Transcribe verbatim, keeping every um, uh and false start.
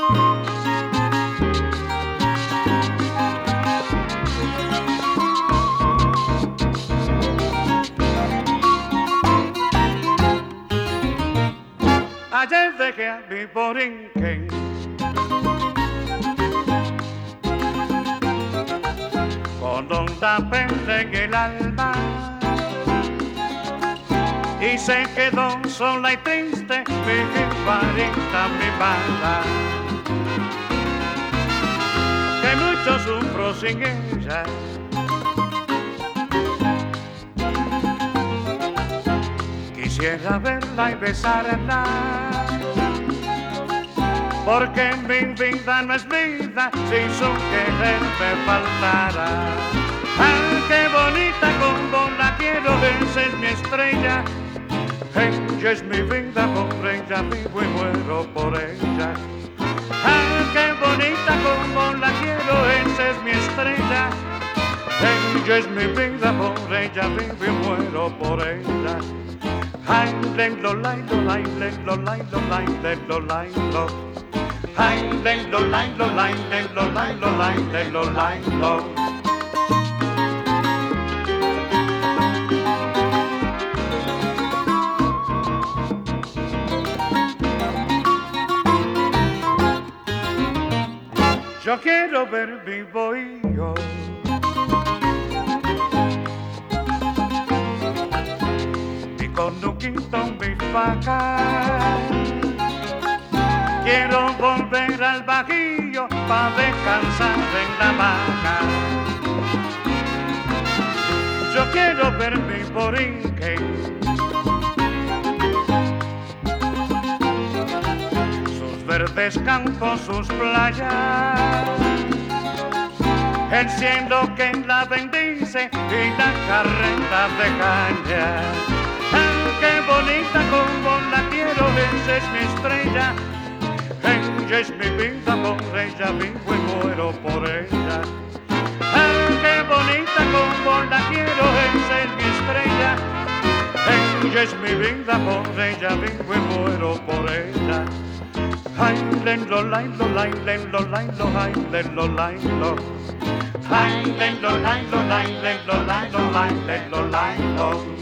Ayer dejé a mi borinquen con honda pena en el alma y se quedó sola y triste mi jibarita, mi mala, que mucho sufro sin ella. Quisiera verla y besarla, porque mi vida no es vida si su querer me faltara. ¡Ah, qué bonita como la quiero! Esa es mi estrella, ella es mi vida, por ella vivo y muero por ella. ¡Ah, qué bonita como la quiero! Esa es mi estrella, ella es mi vida, por ella vivo y muero por ella. Ay, len lo lai lo lai, len lo lai lo lai, len lo lai lo. Ay, len lo lai lo lai, len lo lai lo lai, len lo lai lo. Yo quiero ver vivo y yo con un quinto mis vacas. Quiero volver al bajillo pa' descansar en la hamaca. Yo quiero ver mi borinquen, sus verdes campos, sus playas, el cielo que la bendice y la carreta de caña. ¡Ah, qué bonita como la quiero! Esa es mi estrella, ella es mi vida, por ella vivo y muero por ella. ¡Ah, qué bonita como la quiero! Esa es mi estrella, ella es mi vida, por ella vivo y muero por ella. Ay, len lo lai lo lai, len lo lai lo lai, len lo lai lo. Ay, len lo lai lo lai, len lo lai lo lai, len lo lai lo.